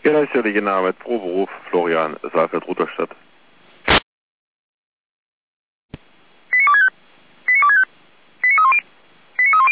Ja, das ist ja die Arbeit pro Beruf, Florian Saalfeld-Rudolstadt.